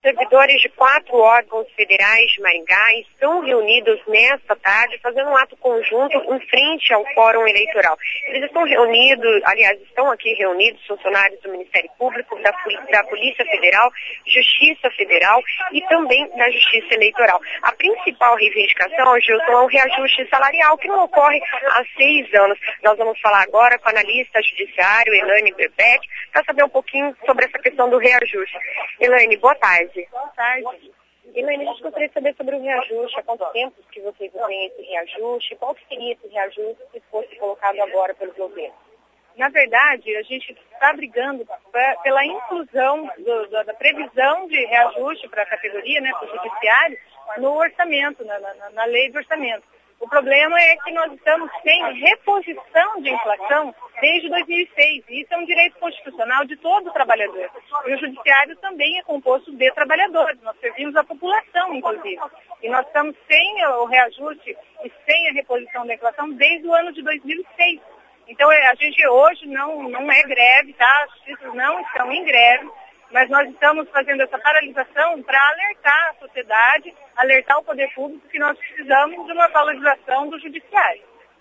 Servidores de 4 órgãos federais de Maringá estão reunidos nesta tarde, fazendo um ato conjunto em frente ao Fórum Eleitoral. Eles estão reunidos, aliás, estão aqui reunidos funcionários do Ministério Público, da Polícia Federal, Justiça Federal e também da Justiça Eleitoral. A principal reivindicação, Gilson, é um reajuste salarial que não ocorre há 6 anos. Nós vamos falar agora com a analista judiciário, Elaine Bebeck, para saber um pouquinho sobre essa questão do reajuste. Elaine, boa tarde. Boa tarde. Elaine, a gente gostaria de saber sobre o reajuste, há quanto tempo que vocês têm esse reajuste, qual que seria esse reajuste se fosse colocado agora pelo governo? Na verdade, a gente está brigando pela inclusão da previsão de reajuste para a categoria, para o judiciário, no orçamento, na lei do orçamento. O problema é que nós estamos sem reposição de inflação desde 2006. E isso é um direito constitucional de todo trabalhador. E o judiciário também é composto de trabalhadores. Nós servimos a população, inclusive. E nós estamos sem o reajuste e sem a reposição da inflação desde o ano de 2006. Então, a gente hoje não é greve, tá? As justiças não estão em greve. Mas nós estamos fazendo essa paralisação para alertar a sociedade, alertar o poder público que nós precisamos de uma valorização do judiciário.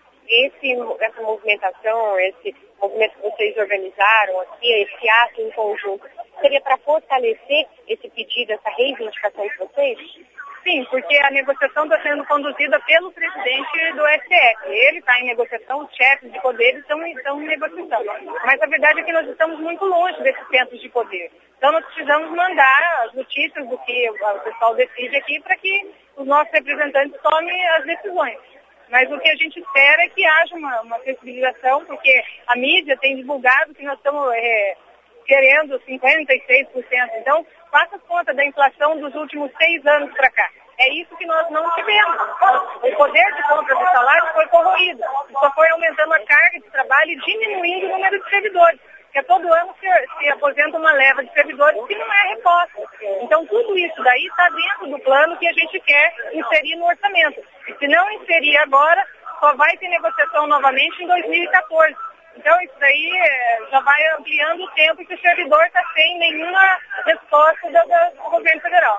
Essa movimentação, esse movimento que vocês organizaram aqui, esse ato em conjunto, seria para fortalecer esse pedido, essa reivindicação de vocês? Sim, porque a negociação está sendo conduzida pelo presidente do STF. Ele está em negociação, os chefes de poder estão em negociação. Mas a verdade é que nós estamos muito longe desses centros de poder. Então nós precisamos mandar as notícias do que o pessoal decide aqui para que os nossos representantes tomem as decisões. Mas o que a gente espera é que haja uma sensibilização, porque a mídia tem divulgado que nós estamos querendo 56%. Então, faça conta da inflação dos últimos 6 anos para cá. É isso que nós não tivemos. O poder de compra do salário foi corroído. Só foi aumentando a carga de trabalho e diminuindo o número de servidores. Porque todo ano se aposenta uma leva de servidores que não é reposta. Então, tudo isso daí está dentro do plano que a gente quer inserir no orçamento. E se não inserir agora, só vai ter negociação novamente em 2014. Então, isso daí já vai ampliando o tempo que o servidor está sem nenhuma resposta do governo federal.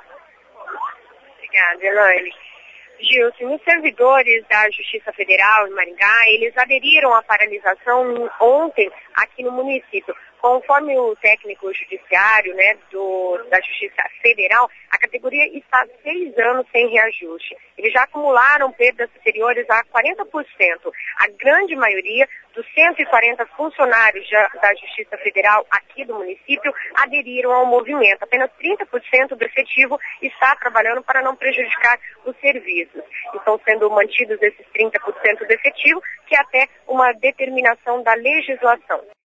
Obrigada, Elaine. Gilson, os servidores da Justiça Federal em Maringá, eles aderiram à paralisação ontem aqui no município. Conforme o técnico judiciário da Justiça Federal, a categoria está há 6 anos sem reajuste. Eles já acumularam perdas superiores a 40%. A grande maioria dos 140 funcionários da Justiça Federal aqui do município aderiram ao movimento. Apenas 30% do efetivo está trabalhando para não prejudicar os serviços. Estão sendo mantidos esses 30% do efetivo, que é até uma determinação da legislação.